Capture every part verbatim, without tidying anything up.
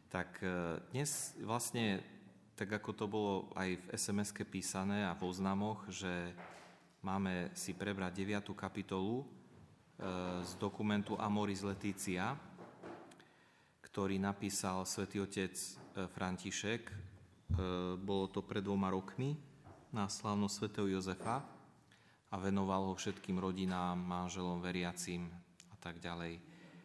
Tak dnes vlastne, tak ako to bolo aj v es em eske písané a v oznamoch, že máme si prebrať deviatu kapitolu z dokumentu Amoris Laetitia, ktorý napísal svätý otec František. Bolo to pred dvoma rokmi na slávnosť svätého Jozefa a venoval ho všetkým rodinám, manželom, veriacim a tak ďalej.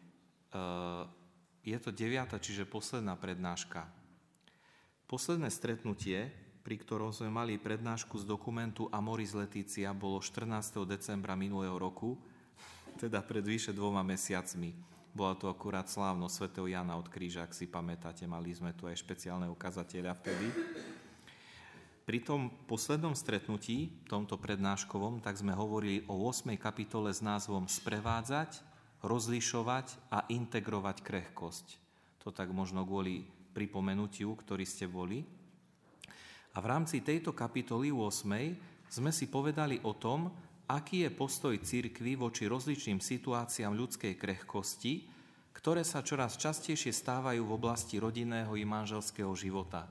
Je to deviata, čiže posledná prednáška. Posledné stretnutie, pri ktorom sme mali prednášku z dokumentu Amoris Laetitia, bolo štrnásteho decembra minulého roku, teda pred vyše dvoma mesiacmi. Bola to akurát slávnosť svätého Jana od kríža, ak si pamätáte, mali sme tu aj špeciálneho kazateľa vtedy. Pri tom poslednom stretnutí, tomto prednáškovom, tak sme hovorili o ôsmej kapitole s názvom Sprevádzať, rozlišovať a integrovať krehkosť. To tak možno kvôli pripomenutiu, ktorí ste boli. A v rámci tejto kapitoly ôsmej sme si povedali o tom, aký je postoj cirkvi voči rozličným situáciám ľudskej krehkosti, ktoré sa čoraz častejšie stávajú v oblasti rodinného i manželského života.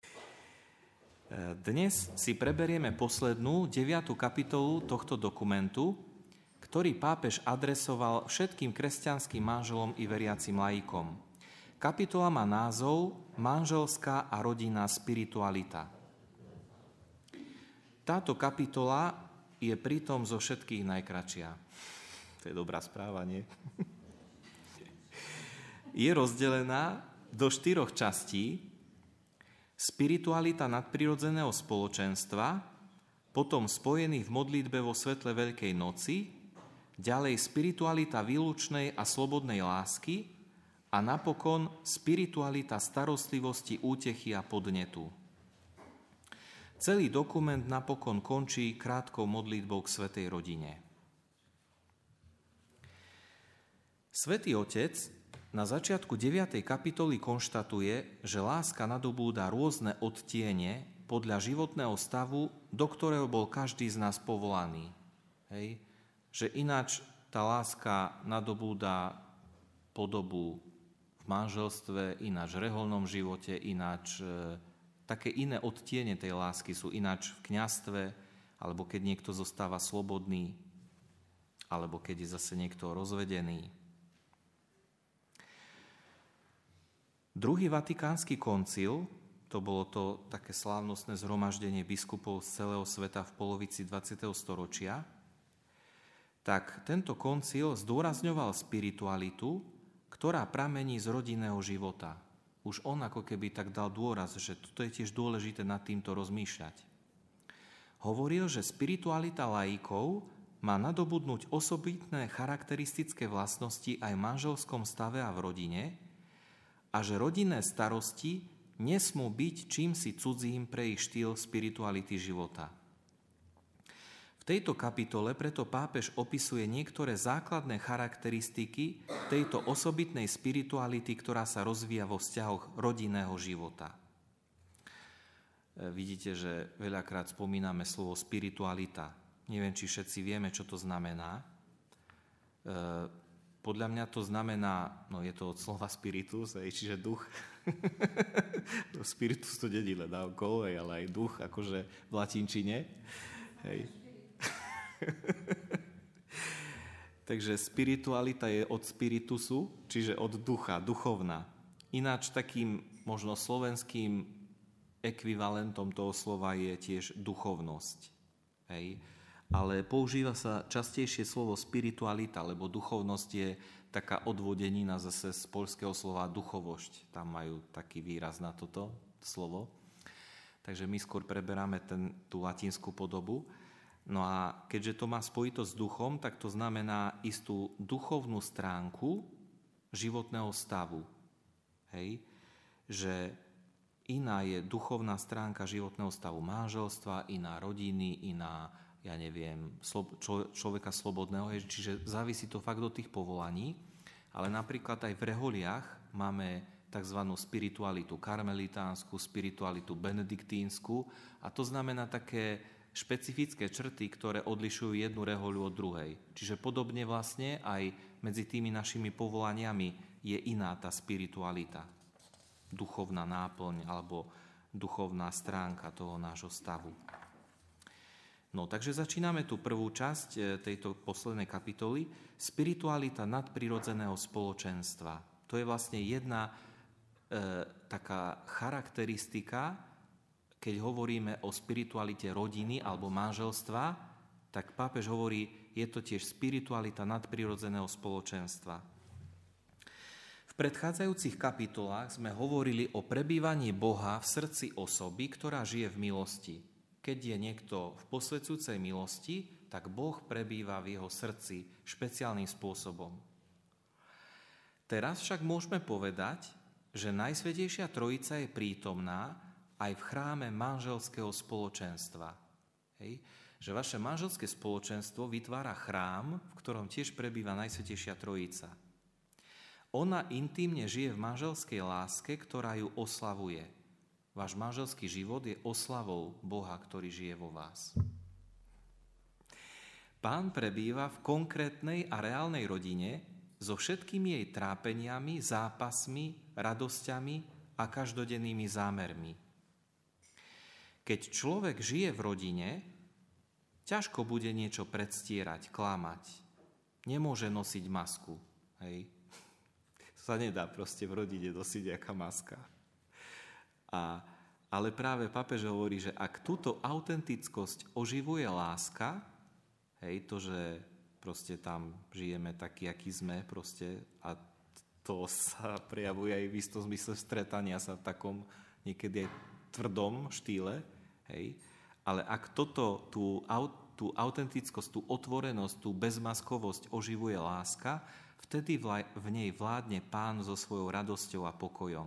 Dnes si preberieme poslednú, deviatu kapitolu tohto dokumentu, ktorý pápež adresoval všetkým kresťanským manželom i veriacim laikom. Kapitola má názov Manželská a rodinná spiritualita. Táto kapitola je pritom zo všetkých najkratšia. To je dobrá správa, nie? Je rozdelená do štyroch častí. Spiritualita nadprirodzeného spoločenstva, potom spojených v modlitbe vo svetle Veľkej noci, ďalej spiritualita výlučnej a slobodnej lásky a napokon spiritualita starostlivosti, útechy a podnetu. Celý dokument napokon končí krátkou modlitbou k svätej rodine. Svätý Otec na začiatku deviatej kapitoly konštatuje, že láska nadobúda rôzne odtiene podľa životného stavu, do ktorého bol každý z nás povolaný. Hej. Že ináč tá láska nadobúda podobu v manželstve, ináč v reholnom živote, ináč e, také iné odtiene tej lásky sú ináč v kňazstve, alebo keď niekto zostáva slobodný, alebo keď je zase niekto rozvedený. Druhý vatikánsky koncil, to bolo to také slávnostné zhromaždenie biskupov z celého sveta v polovici dvadsiateho storočia, tak tento koncil zdôrazňoval spiritualitu, ktorá pramení z rodinného života. Už on ako keby tak dal dôraz, že toto je tiež dôležité nad týmto rozmýšľať. Hovoril, že spiritualita laikov má nadobudnúť osobitné charakteristické vlastnosti aj v manželskom stave a v rodine a že rodinné starosti nesmú byť čímsi cudzím pre ich štýl spirituality života. V tejto kapitole preto pápež opisuje niektoré základné charakteristiky tejto osobitnej spirituality, ktorá sa rozvíja vo vzťahoch rodinného života. Vidíte, že veľakrát spomíname slovo spiritualita. Neviem, či všetci vieme, čo to znamená. Podľa mňa to znamená, no je to od slova spiritus, čiže duch. Spiritus to není len okolo, ale aj duch, akože v latinčine. Hej. Takže spiritualita je od spiritusu, čiže od ducha, duchovná. Ináč takým možno slovenským ekvivalentom toho slova je tiež duchovnosť. Hej. Ale používa sa častejšie slovo spiritualita, lebo duchovnosť je taká odvodenina zase z poľského slova duchovošť. Tam majú taký výraz na toto slovo. Takže my skôr preberáme ten, tú latinskú podobu. No a keďže to má spojitosť s duchom, tak to znamená istú duchovnú stránku životného stavu. Hej? Že iná je duchovná stránka životného stavu manželstva, iná rodiny, iná, ja neviem, člo, človeka slobodného. Hej? Čiže závisí to fakt od tých povolaní. Ale napríklad aj v reholiach máme tzv. Spiritualitu karmelitánsku, spiritualitu benediktínsku a to znamená také špecifické črty, ktoré odlišujú jednu rehoľu od druhej. Čiže podobne vlastne aj medzi tými našimi povolaniami je iná tá spiritualita. duchovná náplň alebo duchovná stránka toho nášho stavu. No, takže začíname tú prvú časť tejto poslednej kapitoly. Spiritualita nadprirodzeného spoločenstva. To je vlastne jedna e, taká charakteristika, keď hovoríme o spiritualite rodiny alebo manželstva, tak pápež hovorí, je to tiež spiritualita nadprirodzeného spoločenstva. V predchádzajúcich kapitolách sme hovorili o prebývaní Boha v srdci osoby, ktorá žije v milosti. Keď je niekto v posvedzujúcej milosti, tak Boh prebýva v jeho srdci špeciálnym spôsobom. Teraz však môžeme povedať, že Najsvätejšia Trojica je prítomná aj v chráme manželského spoločenstva. Hej? Že vaše manželské spoločenstvo vytvára chrám, v ktorom tiež prebýva Najsvätejšia Trojica. Ona intímne žije v manželskej láske, ktorá ju oslavuje. Váš manželský život je oslavou Boha, ktorý žije vo vás. Pán prebýva v konkrétnej a reálnej rodine so všetkými jej trápeniami, zápasmi, radosťami a každodennými zámermi. Keď človek žije v rodine, ťažko bude niečo predstierať, klamať. Nemôže nosiť masku. Hej. Sa nedá proste v rodine nosiť nejaká maska. A, ale práve pápež hovorí, že ak túto autentickosť oživuje láska, hej, to, že proste tam žijeme taký, aký sme, proste, a to sa prejavuje aj v istom zmysle stretania sa v takom niekedy aj tvrdom štýle, hej, ale ak toto, tú, tú autentickosť, tú otvorenosť, tú bezmaskovosť oživuje láska, vtedy v nej vládne Pán so svojou radosťou a pokojom.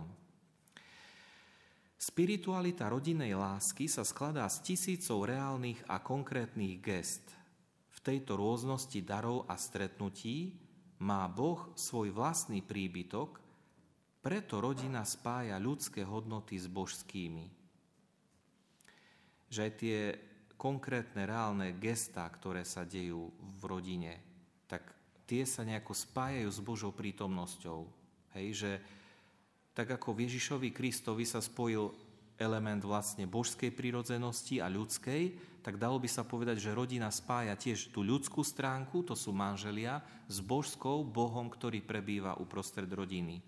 Spiritualita rodinnej lásky sa skladá z tisícov reálnych a konkrétnych gest. V tejto rôznosti darov a stretnutí má Boh svoj vlastný príbytok, preto rodina spája ľudské hodnoty s božskými. Že aj tie konkrétne reálne gestá, ktoré sa dejú v rodine, tak tie sa nejako spájajú s Božou prítomnosťou. Hej, že tak ako v Ježišovi Kristovi sa spojil element vlastne božskej prirodzenosti a ľudskej, tak dalo by sa povedať, že rodina spája tiež tú ľudskú stránku, to sú manželia, s božskou, Bohom, ktorý prebýva uprostred rodiny.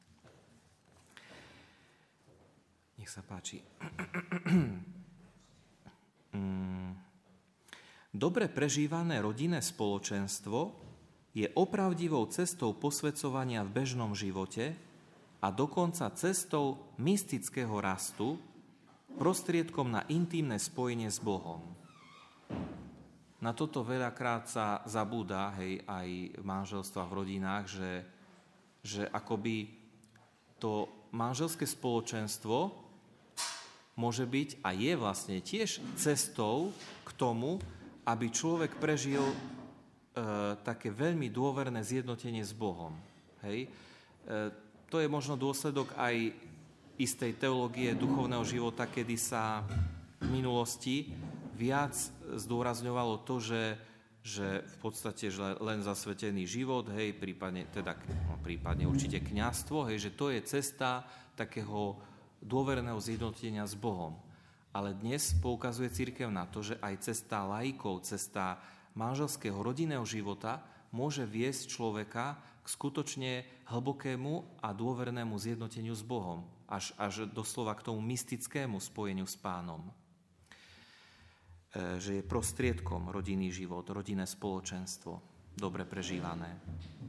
Nech sa páči. Dobre prežívané rodinné spoločenstvo je opravdivou cestou posväcovania v bežnom živote a dokonca cestou mystického rastu, prostriedkom na intímne spojenie s Bohom. Na toto veľakrát sa zabúda, hej, aj v manželstvách, v rodinách, že, že akoby to manželské spoločenstvo môže byť a je vlastne tiež cestou k tomu, aby človek prežil e, také veľmi dôverné zjednotenie s Bohom. Hej. E, to je možno dôsledok aj istej teológie duchovného života, kedy sa v minulosti viac zdôrazňovalo to, že, že v podstate že len zasvetený život, hej, prípadne, teda, no, prípadne určite kňazstvo, hej, že to je cesta takého dôverného zjednotenia s Bohom. Ale dnes poukazuje cirkev na to, že aj cesta laikov, cesta manželského rodinného života môže viesť človeka k skutočne hlbokému a dôvernému zjednoteniu s Bohom, až, až doslova k tomu mystickému spojeniu s Pánom. E, že je prostriedkom rodinný život, rodinné spoločenstvo, dobre prežívané.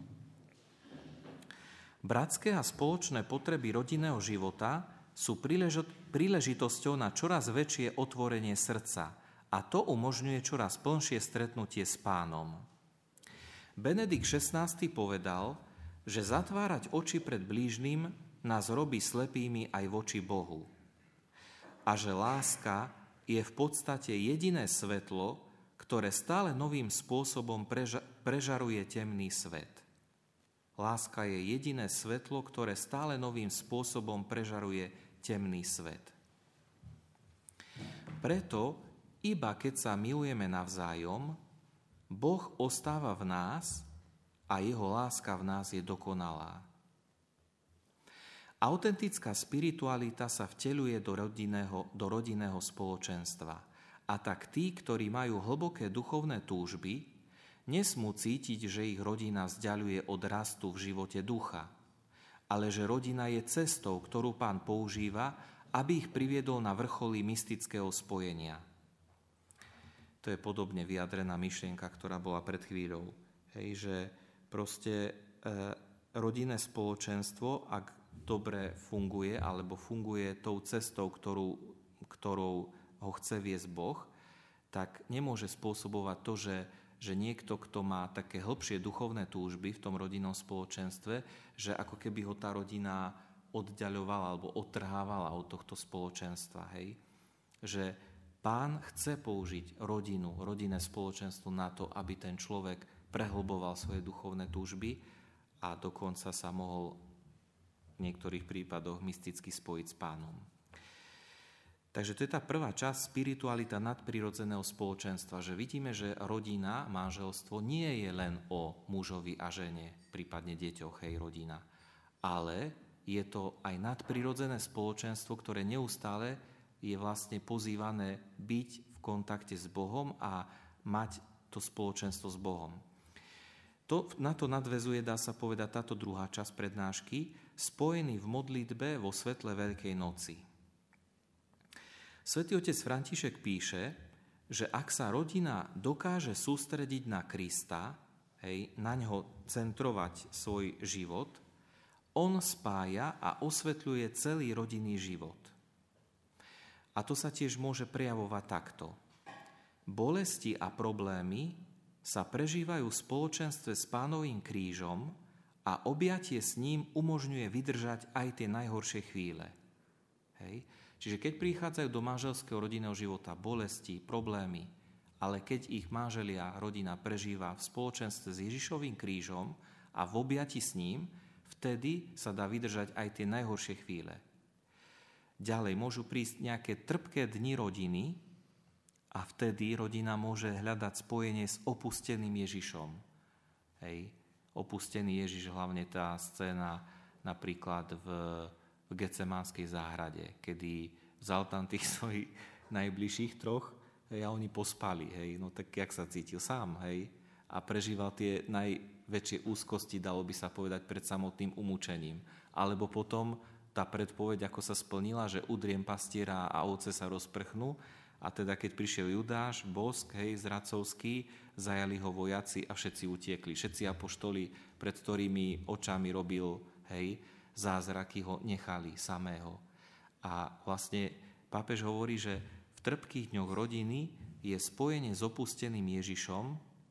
Bratské a spoločné potreby rodinného života sú príležitosťou na čoraz väčšie otvorenie srdca a to umožňuje čoraz plnšie stretnutie s Pánom. Benedikt šestnásty povedal, že zatvárať oči pred blížnym nás robí slepými aj voči Bohu a že láska je v podstate jediné svetlo, ktoré stále novým spôsobom preža- prežaruje temný svet. Láska je jediné svetlo, ktoré stále novým spôsobom prežaruje temný svet. Preto, iba keď sa milujeme navzájom, Boh ostáva v nás a jeho láska v nás je dokonalá. Autentická spiritualita sa vteľuje do rodinného, do rodinného spoločenstva. A tak tí, ktorí majú hlboké duchovné túžby, nesmú cítiť, že ich rodina vzdialuje od rastu v živote ducha, ale že rodina je cestou, ktorú Pán používa, aby ich priviedol na vrcholy mystického spojenia. To je podobne vyjadrená myšlienka, ktorá bola pred chvíľou. Hej, že proste e, rodinné spoločenstvo, ak dobre funguje, alebo funguje tou cestou, ktorú, ktorou ho chce viesť Boh, tak nemôže spôsobovať to, že, že niekto, kto má také hlbšie duchovné túžby v tom rodinnom spoločenstve, že ako keby ho tá rodina oddaľovala alebo odtrhávala od tohto spoločenstva. Hej? Že Pán chce použiť rodinu, rodinné spoločenstvo na to, aby ten človek prehlboval svoje duchovné túžby a dokonca sa mohol v niektorých prípadoch mysticky spojiť s Pánom. Takže to je tá prvá časť, spiritualita nadprirodzeného spoločenstva, že vidíme, že rodina, manželstvo nie je len o mužovi a žene, prípadne deťoch, hej, rodina, ale je to aj nadprirodzené spoločenstvo, ktoré neustále je vlastne pozývané byť v kontakte s Bohom a mať to spoločenstvo s Bohom. To, na to nadväzuje, dá sa povedať, táto druhá časť prednášky, spojený v modlitbe vo svetle Veľkej noci. Svätý otec František píše, že ak sa rodina dokáže sústrediť na Krista, hej, na ňo centrovať svoj život, on spája a osvetľuje celý rodinný život. A to sa tiež môže prejavovať takto. Bolesti a problémy sa prežívajú v spoločenstve s Pánovým krížom a objatie s ním umožňuje vydržať aj tie najhoršie chvíle. Hej. Čiže keď prichádzajú do manželského rodinného života bolesti, problémy, ale keď ich manželia, rodina prežíva v spoločenstve s Ježišovým krížom a v objati s ním, vtedy sa dá vydržať aj tie najhoršie chvíle. Ďalej môžu prísť nejaké trpké dni rodiny a vtedy rodina môže hľadať spojenie s opusteným Ježišom. Hej. Opustený Ježiš, hlavne tá scéna napríklad v, v Getsemánskej záhrade, kedy vzal tam tých svojich najbližších troch, hej, a oni pospali. Hej. No tak jak sa cítil sám, hej? A prežíval tie najväčšie úzkosti, dalo by sa povedať, pred samotným umúčením. Alebo potom tá predpoveď, ako sa splnila, že udriem pastiera a ovce sa rozprchnú. A teda keď prišiel Judáš, bosk, hej, zradcovský, zajali ho vojaci a všetci utiekli. Všetci apoštoli, pred ktorými očami robil, hej, zázraky, ho nechali samého. A vlastne pápež hovorí, že v trpkých dňoch rodiny je spojenie s opusteným Ježišom,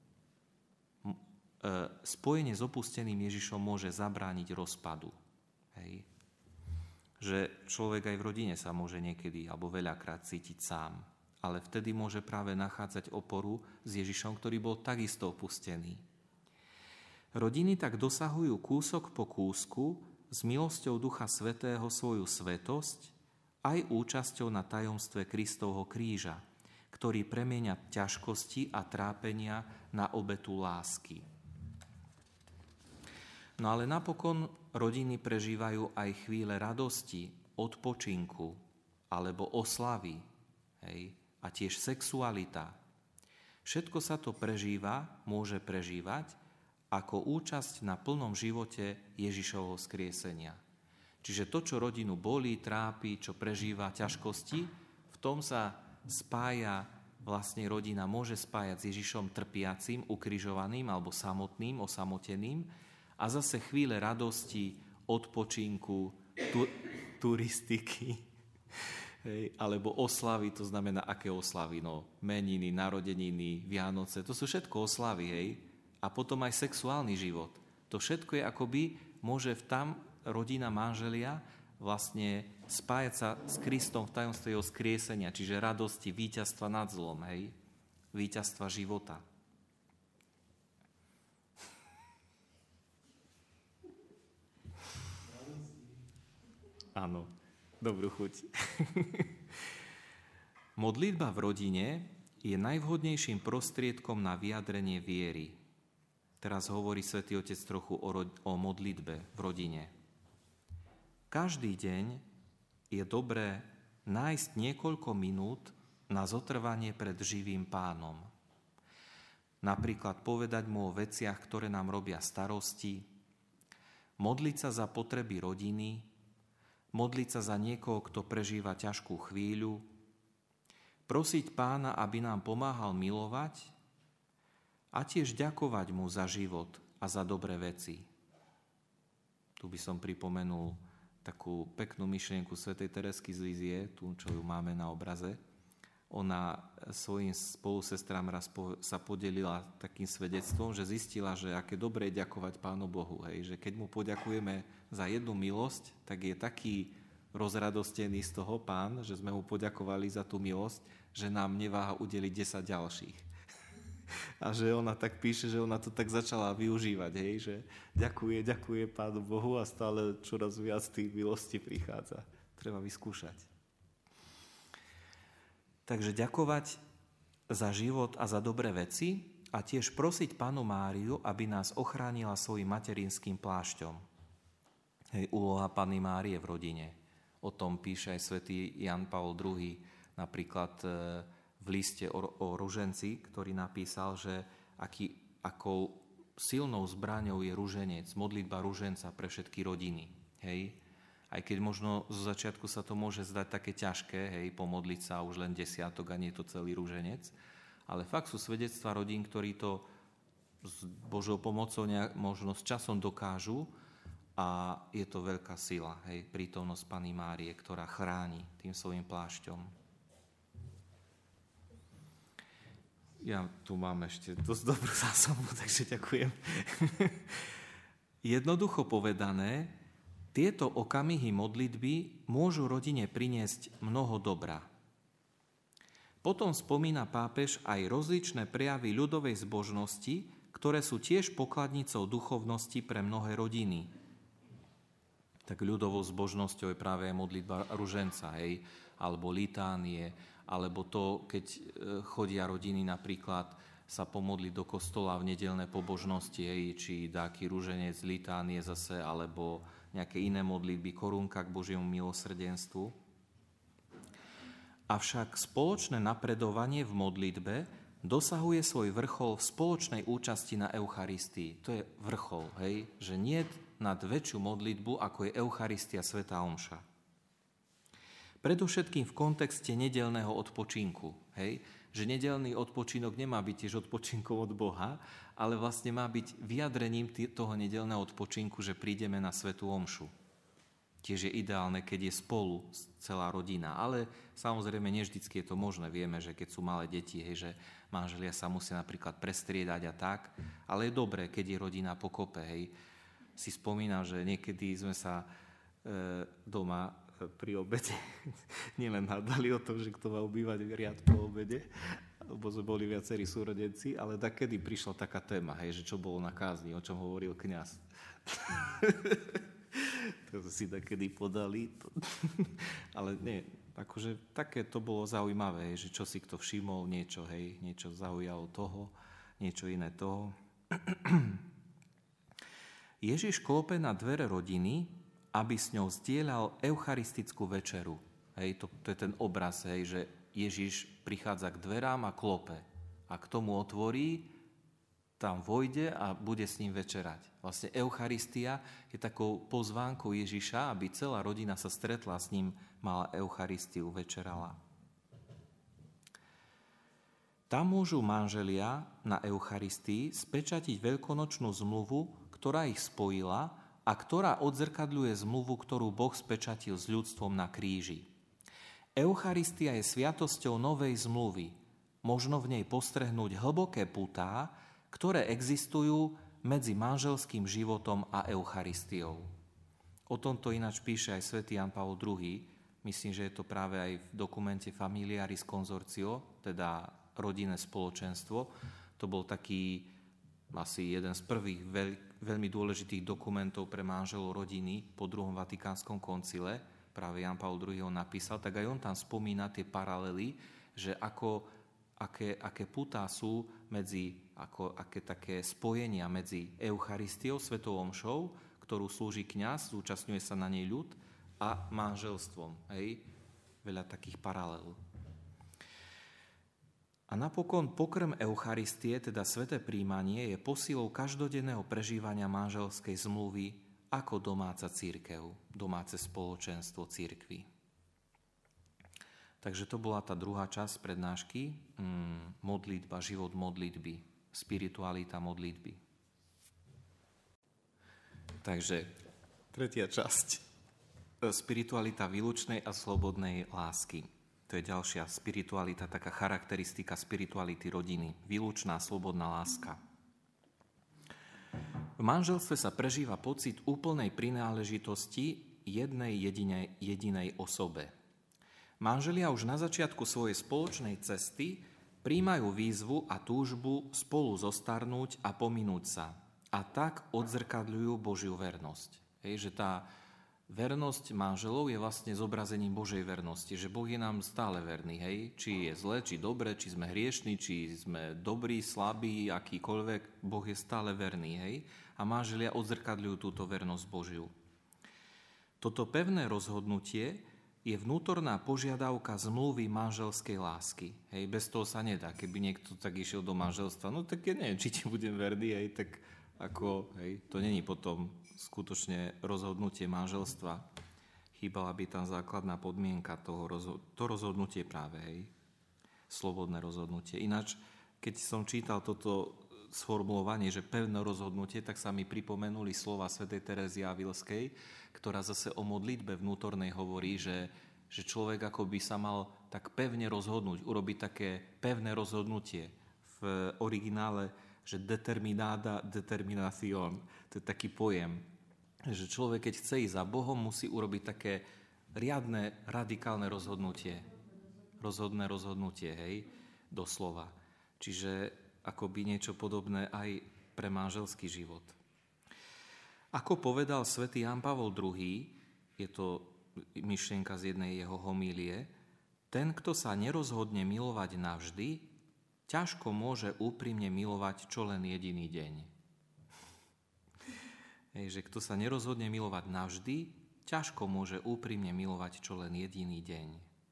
spojenie s opusteným Ježišom môže zabrániť rozpadu. Hej. Že človek aj v rodine sa môže niekedy alebo veľakrát cítiť sám, ale vtedy môže práve nachádzať oporu s Ježišom, ktorý bol takisto opustený. Rodiny tak dosahujú kúsok po kúsku s milosťou Ducha Svätého svoju svetosť aj účasťou na tajomstve Kristovho kríža, ktorý premieňa ťažkosti a trápenia na obetu lásky. No ale napokon rodiny prežívajú aj chvíle radosti, odpočinku alebo oslavy, hej, a tiež sexualita. Všetko sa to prežíva, môže prežívať ako účasť na plnom živote Ježišovho vzkriesenia. Čiže to, čo rodinu bolí, trápi, čo prežíva ťažkosti, v tom sa spája, vlastne rodina môže spájať s Ježišom trpiacím, ukrižovaným alebo samotným, osamoteným, a zase chvíle radosti, odpočinku, tu, turistiky, hej, alebo oslavy, to znamená, aké oslavy? No, meniny, narodeniny, Vianoce, to sú všetko oslavy, hej. A potom aj sexuálny život. To všetko je akoby, môže v tam rodina, manželia vlastne spájať sa s Kristom v tajomstve jeho skriesenia, čiže radosti, víťazstva nad zlom, hej, víťazstva života. Áno, dobrú chuť. Modlitba v rodine je najvhodnejším prostriedkom na vyjadrenie viery. Teraz hovorí Svätý Otec trochu o, ro- o modlitbe v rodine. každý deň je dobré nájsť niekoľko minút na zotrvanie pred živým Pánom. Napríklad povedať mu o veciach, ktoré nám robia starosti, modliť sa za potreby rodiny, modliť sa za niekoho, kto prežíva ťažkú chvíľu, prosiť Pána, aby nám pomáhal milovať a tiež ďakovať mu za život a za dobré veci. Tu by som pripomenul takú peknú myšlienku svätej Teresky z Lízie, tú, čo ju máme na obraze. Ona svojim spolusestram raz po, sa podelila takým svedectvom, že zistila, že aké dobre je ďakovať Pánu Bohu. Hej, že keď mu poďakujeme za jednu milosť, tak je taký rozradostený z toho Pán, že sme mu poďakovali za tú milosť, že nám neváha udeliť desať ďalších. A že ona tak píše, že ona to tak začala využívať, hej, že ďakuje, ďakuje Pánu Bohu a stále čoraz viac tých milostí prichádza. Treba vyskúšať. Takže ďakovať za život a za dobré veci a tiež prosiť Pannu Máriu, aby nás ochránila svojim materinským plášťom. Hej, úloha Panny Márie v rodine. O tom píše aj svätý Ján Pavol druhý, napríklad v liste o, o ruženci, ktorý napísal, že aký, akou silnou zbraňou je ruženec, modlitba ruženca pre všetky rodiny. Hej? Aj keď možno zo začiatku sa to môže zdať také ťažké, hej, pomodliť sa už len desiatok a nie je to celý ruženec, ale fakt sú svedectvá rodín, ktorí to s Božou pomocou nejak, možno s časom dokážu a je to veľká sila, hej, prítomnosť Panny Márie, ktorá chráni tým svojim plášťom. Ja tu mám ešte dosť dobrú zásobu, takže ďakujem. Jednoducho povedané, tieto okamihy modlitby môžu rodine priniesť mnoho dobra. Potom spomína pápež aj rozličné prejavy ľudovej zbožnosti, ktoré sú tiež pokladnicou duchovnosti pre mnohé rodiny. Tak ľudovou zbožnosťou je práve modlitba ruženca, hej, alebo litánie, alebo to, keď chodia rodiny napríklad sa pomodliť do kostola v nedeľné pobožnosti, hej, či dáky ruženec, litánie zase, alebo nejaké iné modlitby, korunka k Božiemu milosrdenstvu. Avšak spoločné napredovanie v modlitbe dosahuje svoj vrchol v spoločnej účasti na Eucharistii. To je vrchol, hej, že nie nad väčšiu modlitbu, ako je Eucharistia, svätá omša. Predovšetkým v kontexte nedeľného odpočinku, hej, že nedeľný odpočinok nemá byť tiež odpočinkom od Boha, ale vlastne má byť vyjadrením toho nedeľného odpočinku, že prídeme na svätú omšu. Tiež je ideálne, keď je spolu celá rodina, ale samozrejme nie vždycky je to možné. Vieme, že keď sú malé deti, hej, že manželia sa musia napríklad prestriedať a tak, ale je dobré, keď je rodina pokope. Hej. Si spomínam, že niekedy sme sa e, doma pri obede nielen hádali o tom, že kto má obývať riad po obede, lebo sme boli viacerí súrodenci, ale takedy prišla taká téma, hej, že čo bolo na kázni, o čom hovoril kňaz. To si takedy podali. Ale nie, akože také to bolo zaujímavé, že čo si kto všimol, niečo, hej, niečo zaujalo toho, niečo iné toho. Ježiš klope na dvere rodiny, aby s ňou zdieľal eucharistickú večeru. Hej, to, to je ten obraz, hej, že Ježiš prichádza k dverám a klope. A k tomu otvorí, tam vojde a bude s ním večerať. Vlastne Eucharistia je takou pozvánkou Ježiša, aby celá rodina sa stretla s ním, mala Eucharistiu, večerala. Tam môžu manželia na Eucharistii spečatiť veľkonočnú zmluvu, ktorá ich spojila a ktorá odzrkadľuje zmluvu, ktorú Boh spečatil s ľudstvom na kríži. Eucharistia je sviatosťou novej zmluvy. Možno v nej postrehnúť hlboké putá, ktoré existujú medzi manželským životom a Eucharistiou. O tomto ináč píše aj svätý Ján Pavol druhý. Myslím, že je to práve aj v dokumente Familiaris Consortio, teda rodinné spoločenstvo. To bol taký asi jeden z prvých veľ, veľmi dôležitých dokumentov pre manželov rodiny po druhom Vatikánskom koncile. Práve Ján Pavol druhý ho napísal, tak aj on tam spomína tie paralely, že ako, aké, aké putá sú medzi, ako, aké také spojenia medzi Eucharistiou, svetou omšou, ktorú slúži kňaz, zúčastňuje sa na nej ľud, a manželstvom. Hej? Veľa takých paralel. A napokon pokrm Eucharistie, teda sväté príjmanie, je posilou každodenného prežívania manželskej zmluvy ako domáca cirkev, domáce spoločenstvo cirkvi. Takže to bola tá druhá časť prednášky, mm, modlitba, život modlitby, spiritualita modlitby. Takže tretia časť, spiritualita výlučnej a slobodnej lásky. To je ďalšia spiritualita, taká charakteristika spirituality rodiny. Výlučná, slobodná láska. V manželstve sa prežíva pocit úplnej prináležitosti jednej jedinej, jedinej osobe. Manželia už na začiatku svojej spoločnej cesty prijímajú výzvu a túžbu spolu zostarnúť a pominúť sa. A tak odzrkadľujú Božiu vernosť. Hej, že tá vernosť manželov je vlastne zobrazením Božej vernosti, že Boh je nám stále verný, hej? Či je zle, či dobre, či sme hriešni, či sme dobrí, slabí, akýkoľvek, Boh je stále verný, hej? A manželia odzrkadľujú túto vernosť Božiu. Toto pevné rozhodnutie je vnútorná požiadavka zmluvy manželskej lásky. Hej? Bez toho sa nedá. Keby niekto tak išiel do manželstva, no tak ja neviem, či ti budem verný, hej? Tak ako, hej, to není potom skutočne rozhodnutie manželstva. Chýbala by tam základná podmienka toho rozhod- to rozhodnutie práve, hej. Slobodné rozhodnutie. Ináč, keď som čítal toto sformulovanie, že pevné rozhodnutie, tak sa mi pripomenuli slova svätej Terézy Avilskej, ktorá zase o modlitbe vnútornej hovorí, že, že človek ako by sa mal tak pevne rozhodnúť, urobiť také pevné rozhodnutie. V originále že determinada determinación, to je taký pojem, že človek, keď chce ísť za Bohom, musí urobiť také riadne, radikálne rozhodnutie. Rozhodné rozhodnutie, hej, doslova. Čiže akoby niečo podobné aj pre manželský život. Ako povedal svätý Ján Pavol druhý, je to myšlienka z jednej jeho homílie, ten, kto sa nerozhodne milovať navždy, ťažko môže úprimne milovať čo len jediný deň. Hej, že kto sa nerozhodne milovať navždy, ťažko môže úprimne milovať čo len jediný deň.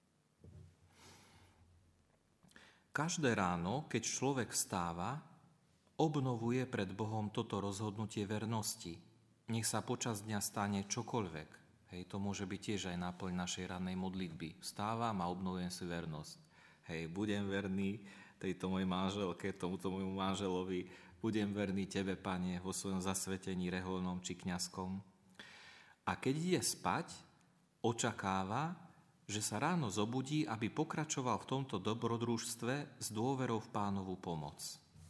Každé ráno, keď človek vstáva, obnovuje pred Bohom toto rozhodnutie vernosti. Nech sa počas dňa stane čokoľvek. Hej, to môže byť tiež aj náplň našej rannej modlitby. Vstávam a obnovujem si vernosť. Hej, budem verný tejto mojej manželke, tomuto môjmu manželovi, budem verný Tebe, Pane, vo svojom zasvetení reholnom či kňazskom. A keď ide spať, očakáva, že sa ráno zobudí, aby pokračoval v tomto dobrodružstve s dôverou v Pánovu pomoc.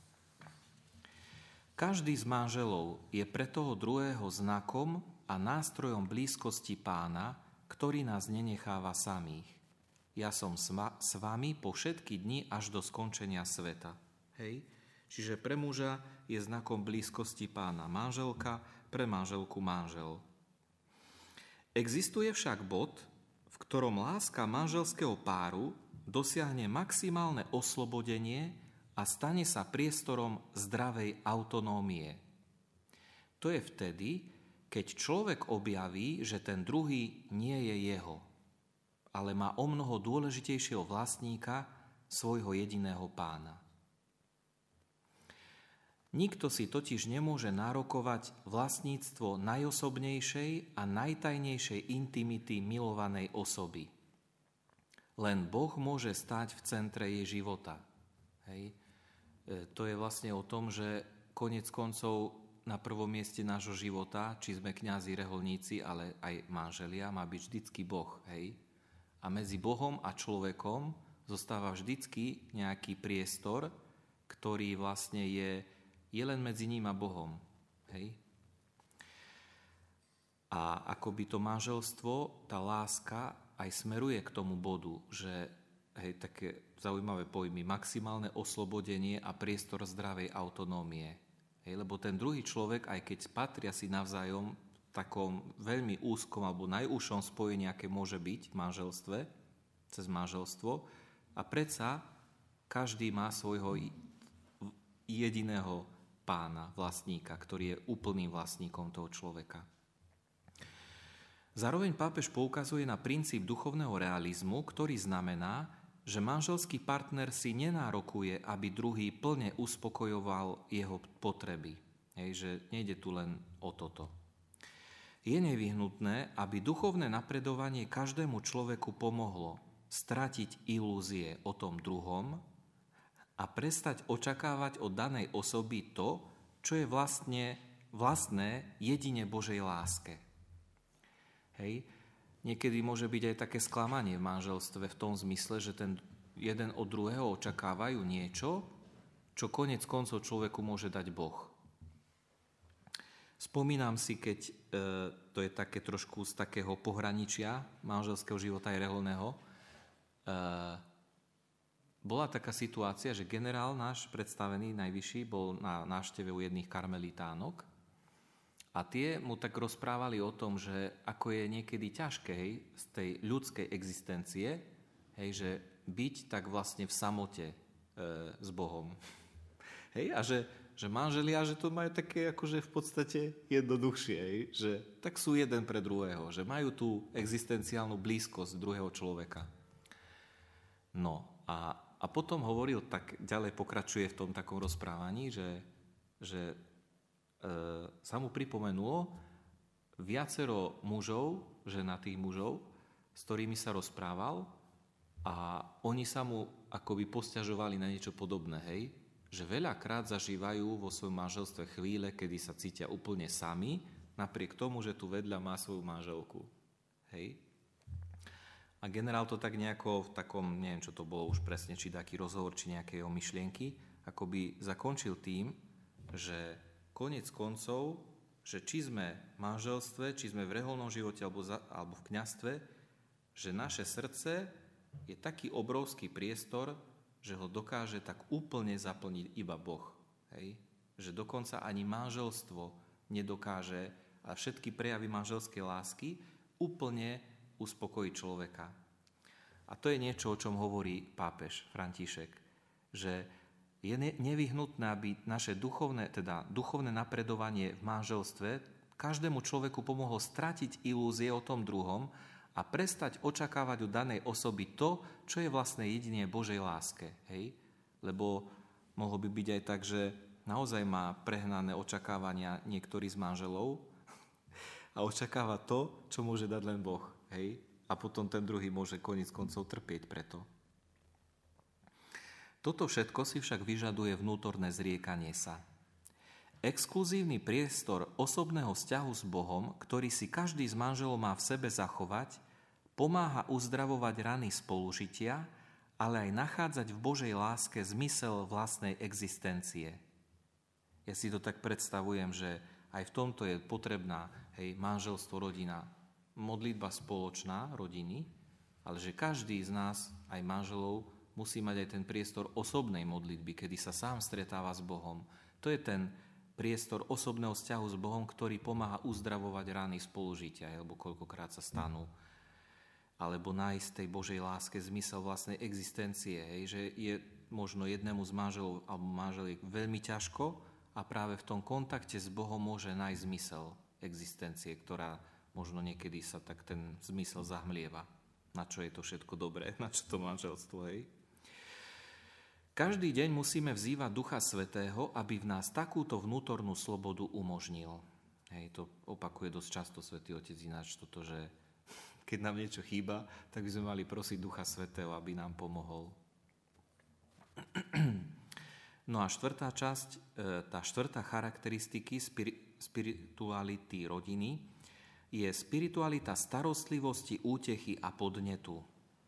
Každý z manželov je pre toho druhého znakom a nástrojom blízkosti Pána, ktorý nás nenecháva samých. Ja som s vami po všetky dni až do skončenia sveta. Hej? Čiže pre muža je znakom blízkosti Pána manželka, pre manželku manžel. Existuje však bod, v ktorom láska manželského páru dosiahne maximálne oslobodenie a stane sa priestorom zdravej autonómie. To je vtedy, keď človek objaví, že ten druhý nie je jeho, ale má o mnoho dôležitejšieho vlastníka, svojho jediného Pána. Nikto si totiž nemôže nárokovať vlastníctvo najosobnejšej a najtajnejšej intimity milovanej osoby. Len Boh môže stáť v centre jej života. Hej. E, to je vlastne o tom, že koniec koncov na prvom mieste nášho života, či sme kňazi, reholníci, ale aj manželia, má byť vždycky Boh. Hej. A medzi Bohom a človekom zostáva vždycky nejaký priestor, ktorý vlastne je, je len medzi ním a Bohom. Hej? A akoby to manželstvo, tá láska aj smeruje k tomu bodu, že hej, také zaujímavé pojmy, maximálne oslobodenie a priestor zdravej autonómie. Hej, lebo ten druhý človek, aj keď patria si navzájom takom veľmi úzkom alebo najúžšom spojení, aké môže byť v manželstve, cez manželstvo, a predsa každý má svojho jediného pána, vlastníka, ktorý je úplným vlastníkom toho človeka. Zároveň pápež poukazuje na princíp duchovného realizmu, ktorý znamená, že manželský partner si nenárokuje, aby druhý plne uspokojoval jeho potreby. Hej, že nejde tu len o toto. Je nevyhnutné, aby duchovné napredovanie každému človeku pomohlo stratiť ilúzie o tom druhom a prestať očakávať od danej osoby to, čo je vlastne vlastné jedine Božej láske. Hej. Niekedy môže byť aj také sklamanie v manželstve v tom zmysle, že ten jeden od druhého očakávajú niečo, čo konec koncov človeku môže dať Boh. Spomínam si, keď e, to je také trošku z takého pohraničia manželského života aj reholného, e, bola taká situácia, že generál náš predstavený najvyšší bol na návšteve u jedných karmelitánok a tie mu tak rozprávali o tom, že ako je niekedy ťažké hej, z tej ľudskej existencie, hej, že byť tak vlastne v samote e, s Bohom. Hej, a že, že manželia, že to majú také akože v podstate jednoduchšie, hej, že tak sú jeden pre druhého, že majú tú existenciálnu blízkosť druhého človeka. No a, a potom hovoril, tak ďalej pokračuje v tom takom rozprávaní, že, že E, sa mu pripomenulo viacero mužov, ženatých mužov, s ktorými sa rozprával a oni sa mu akoby posťažovali na niečo podobné, hej? Že veľakrát zažívajú vo svojom manželstve chvíle, kedy sa cítia úplne sami, napriek tomu, že tu vedľa má svoju manželku. Hej? A generál to tak nejako v takom, neviem, čo to bolo už presne, či taký rozhovor, či nejaké jeho myšlienky, akoby zakončil tým, že koniec koncov, že či sme v manželstve, či sme v reholnom živote alebo, za, alebo v kňazstve, že naše srdce je taký obrovský priestor, že ho dokáže tak úplne zaplniť iba Boh. Hej? Že dokonca ani manželstvo nedokáže, a všetky prejavy manželskej lásky úplne uspokojiť človeka. A to je niečo, o čom hovorí pápež František, že je nevyhnutné, aby naše duchovné, teda duchovné napredovanie v manželstve každému človeku pomohlo stratiť ilúzie o tom druhom a prestať očakávať od danej osoby to, čo je vlastne jedine Božej láske. Hej? Lebo mohlo by byť aj tak, že naozaj má prehnané očakávania niektorý z manželov a očakáva to, čo môže dať len Boh. Hej? A potom ten druhý môže koniec koncov trpieť preto. Toto všetko si však vyžaduje vnútorné zriekanie sa. Exkluzívny priestor osobného vzťahu s Bohom, ktorý si každý z manželov má v sebe zachovať, pomáha uzdravovať rany spolužitia, ale aj nachádzať v Božej láske zmysel vlastnej existencie. Ja si to tak predstavujem, že aj v tomto je potrebná hej, manželstvo, rodina, modlitba spoločná rodiny, ale že každý z nás, aj manželov, musí mať aj ten priestor osobnej modlitby, kedy sa sám stretáva s Bohom. To je ten priestor osobného vzťahu s Bohom, ktorý pomáha uzdravovať rány spolužitia, alebo koľkokrát sa stanú. Alebo nájsť tej Božej láske zmysel vlastnej existencie. Hej, že je možno jednému z manželov alebo manželiek veľmi ťažko a práve v tom kontakte s Bohom môže nájsť zmysel existencie, ktorá možno niekedy sa tak ten zmysel zahmlieva. Na čo je to všetko dobré, na čo to manželstvo, hej? Každý deň musíme vzývať Ducha Svätého, aby v nás takúto vnútornú slobodu umožnil. Hej, to opakuje dosť často Svätý Otec ináč toto, že keď nám niečo chýba, tak by sme mali prosiť Ducha Svätého, aby nám pomohol. No a štvrtá časť, tá štvrtá charakteristiky spirituality rodiny je spiritualita starostlivosti, útechy a podnetu.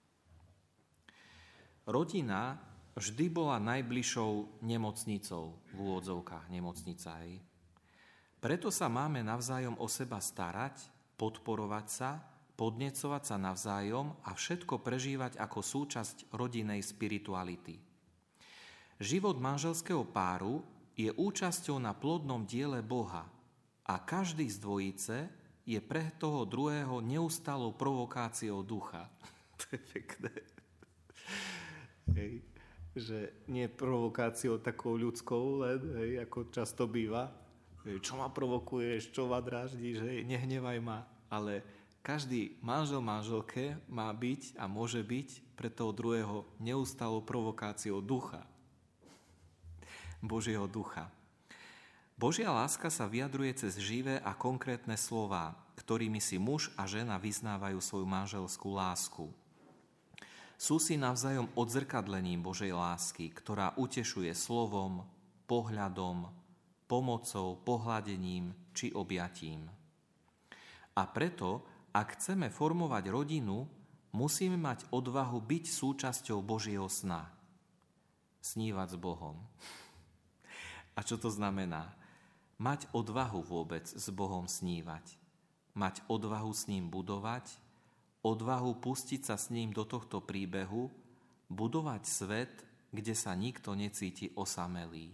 Rodina vždy bola najbližšou nemocnicou, v úvodzovkách nemocnica. Hej. Preto sa máme navzájom o seba starať, podporovať sa, podnecovať sa navzájom a všetko prežívať ako súčasť rodinnej spirituality. Život manželského páru je účasťou na plodnom diele Boha a každý z dvojice je pre toho druhého neustálou provokáciou ducha. To je pekné. Hej. Že nie provokáciou takou ľudskou len, hej, ako často býva. Hej, čo ma provokuješ, čo ma dráždíš, hej, nehnevaj ma. Ale každý manžel manželke má byť a môže byť pre toho druhého neustálou provokáciou ducha. Božieho ducha. Božia láska sa vyjadruje cez živé a konkrétne slová, ktorými si muž a žena vyznávajú svoju manželskú lásku. Sú si navzájom odzrkadlením Božej lásky, ktorá utešuje slovom, pohľadom, pomocou, pohľadením či objatím. A preto, ak chceme formovať rodinu, musíme mať odvahu byť súčasťou Božieho sna. Snívať s Bohom. A čo to znamená? Mať odvahu vôbec s Bohom snívať. Mať odvahu s ním budovať, odvahu pustiť sa s ním do tohto príbehu, budovať svet, kde sa nikto necíti osamelý.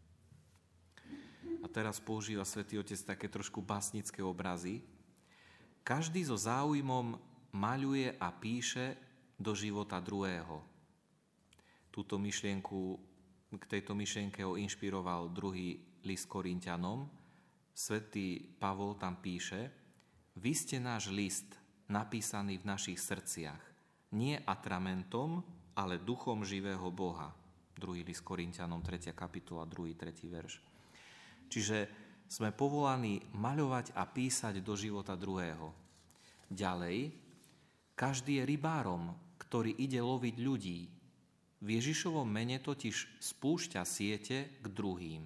A teraz používa Svätý Otec také trošku básnické obrazy. Každý so záujmom maľuje a píše do života druhého. Túto myšlienku, k tejto myšlienke ho inšpiroval druhý list Korinťanom. Svätý Pavol tam píše: Vy ste náš list, napísaný v našich srdciach, nie atramentom, ale duchom živého Boha. Druhý list Korinťanom, tretia kapitola, druhý, tretí verš. Čiže sme povolaní maľovať a písať do života druhého. Ďalej, každý je rybárom, ktorý ide loviť ľudí. V Ježišovom mene totiž spúšťa siete k druhým.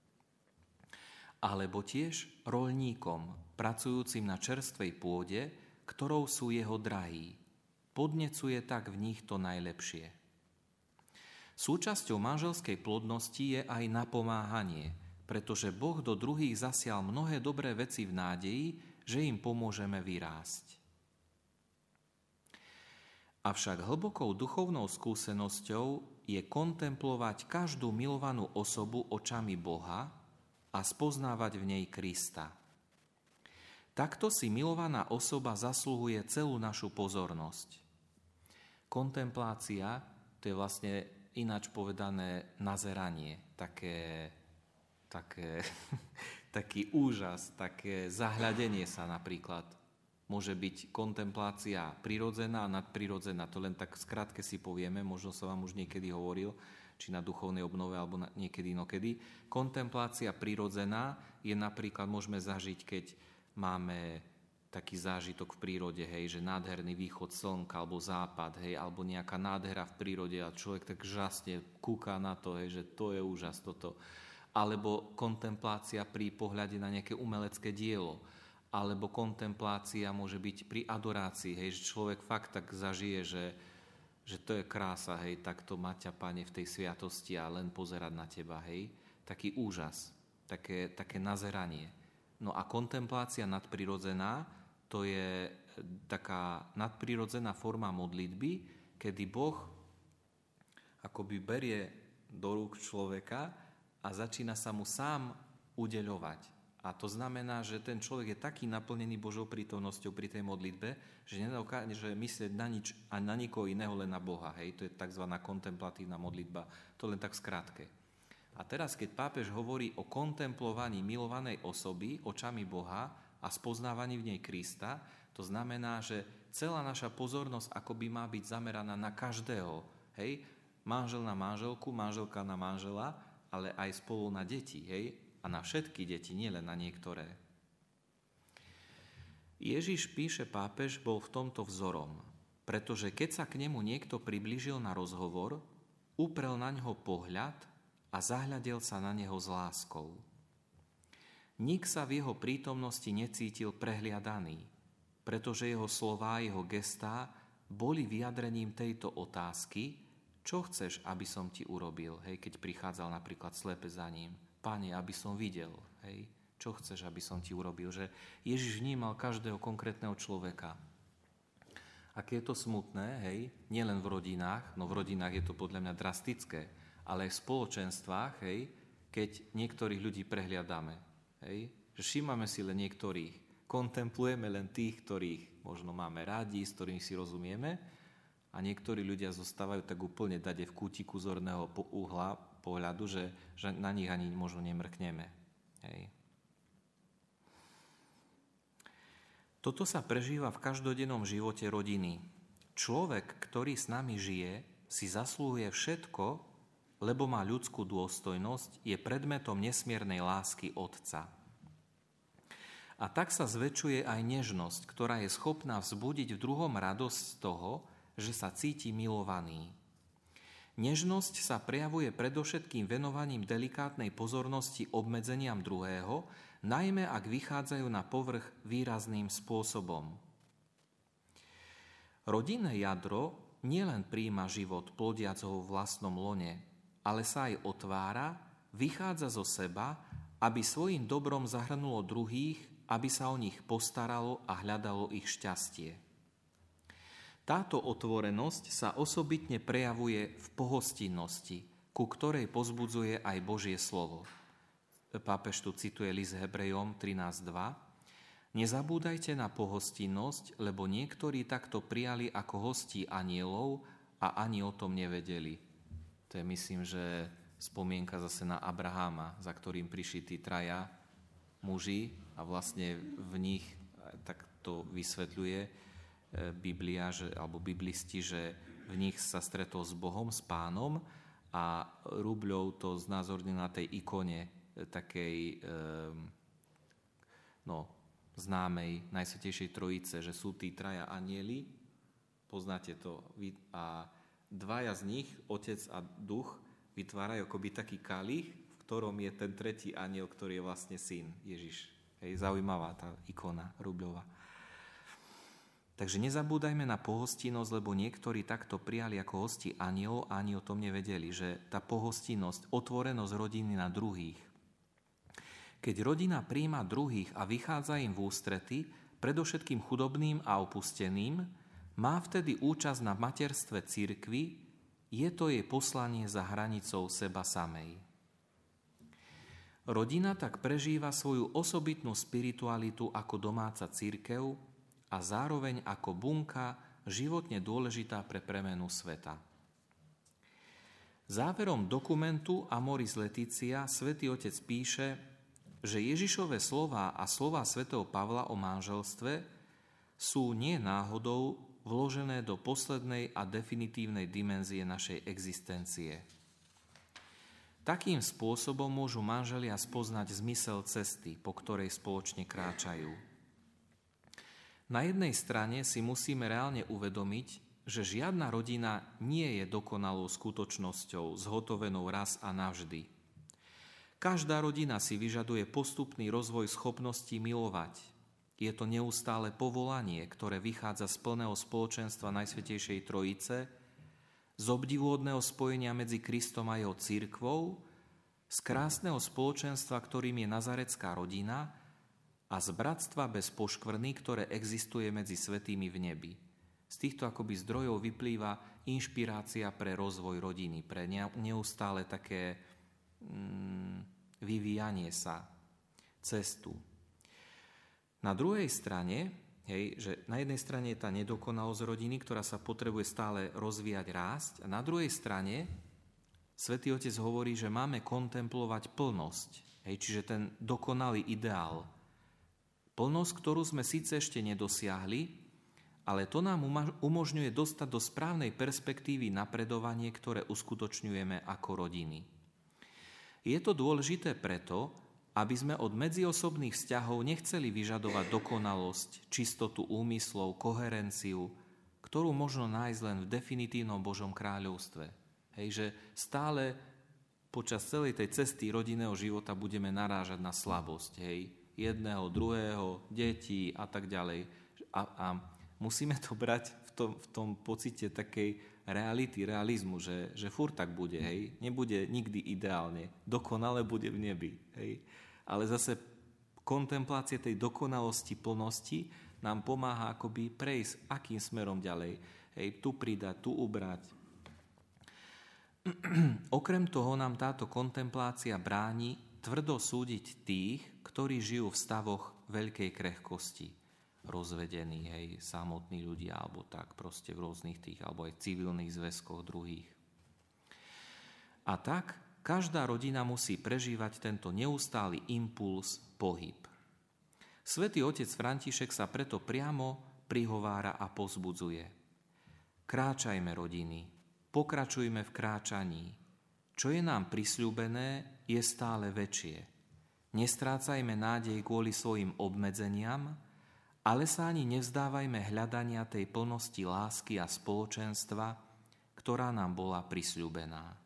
Alebo tiež roľníkom, pracujúcim na čerstvej pôde, ktorou sú jeho drahí. Podnecuje tak v nich to najlepšie. Súčasťou manželskej plodnosti je aj napomáhanie, pretože Boh do druhých zasial mnohé dobré veci v nádeji, že im pomôžeme vyrásť. Avšak hlbokou duchovnou skúsenosťou je kontemplovať každú milovanú osobu očami Boha a spoznávať v nej Krista. Takto si milovaná osoba zasluhuje celú našu pozornosť. Kontemplácia, to je vlastne ináč povedané nazeranie, také, také, taký úžas, také zahľadenie sa napríklad. Môže byť kontemplácia prirodzená a nadprirodzená. To len tak skrátke si povieme, možno som vám už niekedy hovoril, či na duchovnej obnove, alebo na, niekedy inokedy. Kontemplácia prirodzená je napríklad, môžeme zažiť, keď máme taký zážitok v prírode, hej, že nádherný východ slnka, alebo západ, hej, alebo nejaká nádhera v prírode a človek tak žasne kúka na to, hej, že to je úžas toto. Alebo kontemplácia pri pohľade na nejaké umelecké dielo. Alebo kontemplácia môže byť pri adorácii, hej, že človek fakt tak zažije, že, že to je krása, hej, takto mať ťa, Pane, v tej sviatosti a len pozerať na teba, hej. Taký úžas, také, také nazeranie. No a kontemplácia nadprirodzená, to je taká nadprirodzená forma modlitby, kedy Boh akoby berie do rúk človeka a začína sa mu sám udeľovať. A to znamená, že ten človek je taký naplnený Božou prítomnosťou pri tej modlitbe, že nedokáže myslieť na nič a na nikoho iného, len na Boha. Hej? To je tzv. Kontemplatívna modlitba. To len tak skrátke. A teraz, keď pápež hovorí o kontemplovaní milovanej osoby očami Boha a spoznávaní v nej Krista, to znamená, že celá naša pozornosť akoby má byť zameraná na každého. Hej? Manžel na manželku, manželka na manžela, ale aj spolu na deti, hej? A na všetky deti, nielen na niektoré. Ježiš, píše pápež, bol v tomto vzorom, pretože keď sa k nemu niekto priblížil na rozhovor, uprel na ňo pohľad a zahľadel sa na neho s láskou. Nik sa v jeho prítomnosti necítil prehliadaný, pretože jeho slová, jeho gestá boli vyjadrením tejto otázky: čo chceš, aby som ti urobil? Hej, keď prichádzal napríklad slepý za ním. Pane, aby som videl, hej, čo chceš, aby som ti urobil? Že Ježiš vnímal každého konkrétneho človeka. Aké je to smutné, hej, nielen v rodinách, no v rodinách je to podľa mňa drastické, ale aj v spoločenstvách, hej, keď niektorých ľudí prehliadáme, hej, že všímame si len niektorých, kontemplujeme len tých, ktorých možno máme rádi, s ktorými si rozumieme, a niektorí ľudia zostávajú tak úplne dade v kútiku zorného uhla, pohľadu, že, že na nich ani možno nemrkneme. Hej. Toto sa prežíva v každodennom živote rodiny. Človek, ktorý s nami žije, si zaslúhuje všetko, lebo má ľudskú dôstojnosť, je predmetom nesmiernej lásky Otca. A tak sa zväčšuje aj nežnosť, ktorá je schopná vzbudiť v druhom radosť z toho, že sa cíti milovaný. Nežnosť sa prejavuje predovšetkým venovaním delikátnej pozornosti obmedzeniam druhého, najmä ak vychádzajú na povrch výrazným spôsobom. Rodinné jadro nielen prijíma život, plodiac ho vo vlastnom lone, ale sa aj otvára, vychádza zo seba, aby svojím dobrom zahrnulo druhých, aby sa o nich postaralo a hľadalo ich šťastie. Táto otvorenosť sa osobitne prejavuje v pohostinnosti, ku ktorej pozbudzuje aj Božie slovo. Pápež tu cituje list Hebrejom trinásť dva. Nezabúdajte na pohostinnosť, lebo niektorí takto prijali ako hostí anielov a ani o tom nevedeli. To je, myslím, že spomienka zase na Abraháma, za ktorým prišli tí traja muži a vlastne v nich tak to vysvetľuje Biblia, že, alebo biblisti, že v nich sa stretol s Bohom, s Pánom a Rubľov to znázornil na tej ikone takej no, známej Najsvätejšej Trojice, že sú tí traja anjeli, poznáte to, a dvaja z nich, Otec a Duch, vytvárajú akoby taký kalich, v ktorom je ten tretí anjel, ktorý je vlastne syn Ježiš. Hej, zaujímavá tá ikona Rubľova. Takže nezabúdajme na pohostinnosť, lebo niektorí takto prijali ako hosti anielov a ani o tom nevedeli, že tá pohostinnosť, otvorenosť rodiny na druhých. Keď rodina prijíma druhých a vychádza im v ústrety, predovšetkým chudobným a opusteným, má vtedy účasť na materstve cirkvi, je to jej poslanie za hranicou seba samej. Rodina tak prežíva svoju osobitnú spiritualitu ako domáca cirkev a zároveň ako bunka životne dôležitá pre premenu sveta. Záverom dokumentu Amoris Laetitia Svätý Otec píše, že Ježišove slová a slová svätého Pavla o manželstve sú nie náhodou vložené do poslednej a definitívnej dimenzie našej existencie. Takým spôsobom môžu manželia spoznať zmysel cesty, po ktorej spoločne kráčajú. Na jednej strane si musíme reálne uvedomiť, že žiadna rodina nie je dokonalou skutočnosťou, zhotovenou raz a navždy. Každá rodina si vyžaduje postupný rozvoj schopnosti milovať. Je to neustále povolanie, ktoré vychádza z plného spoločenstva Najsvätejšej Trojice, z obdivuhodného spojenia medzi Kristom a jeho cirkvou, z krásneho spoločenstva, ktorým je nazarecká rodina, a z bratstva bez poškvrny, ktoré existuje medzi svätými v nebi. Z týchto akoby zdrojov vyplýva inšpirácia pre rozvoj rodiny, pre neustále také mm, vyvíjanie sa, cestu. Na druhej strane, hej, že na jednej strane je tá nedokonalosť rodiny, ktorá sa potrebuje stále rozvíjať, rásť, a na druhej strane Svätý Otec hovorí, že máme kontemplovať plnosť, hej, čiže ten dokonalý ideál. Plnosť, ktorú sme síce ešte nedosiahli, ale to nám umožňuje dostať do správnej perspektívy napredovanie, ktoré uskutočňujeme ako rodiny. Je to dôležité preto, aby sme od medziosobných vzťahov nechceli vyžadovať dokonalosť, čistotu úmyslov, koherenciu, ktorú možno nájsť len v definitívnom Božom kráľovstve. Hej, že stále počas celej tej cesty rodinného života budeme narážať na slabosť, hej, jedného, druhého, detí a tak ďalej. A, a musíme to brať v tom, v tom pocite takej reality, realizmu, že, že furt tak bude, hej. Nebude nikdy ideálne. Dokonale bude v nebi, hej. Ale zase kontemplácie tej dokonalosti, plnosti nám pomáha akoby prejsť akým smerom ďalej. Hej, tu pridať, tu ubrať. Okrem toho nám táto kontemplácia bráni tvrdo súdiť tých, ktorí žijú v stavoch veľkej krehkosti. Rozvedení, hej, samotní ľudia, alebo tak, proste v rôznych tých, alebo aj civilných zväzkoch druhých. A tak každá rodina musí prežívať tento neustály impuls, pohyb. Svätý otec František sa preto priamo prihovára a povzbudzuje. Kráčajme, rodiny, pokračujme v kráčaní. Čo je nám prisľúbené, je stále väčšie. Nestrácajme nádej kvôli svojim obmedzeniam, ale sa ani nevzdávajme hľadania tej plnosti lásky a spoločenstva, ktorá nám bola prisľúbená.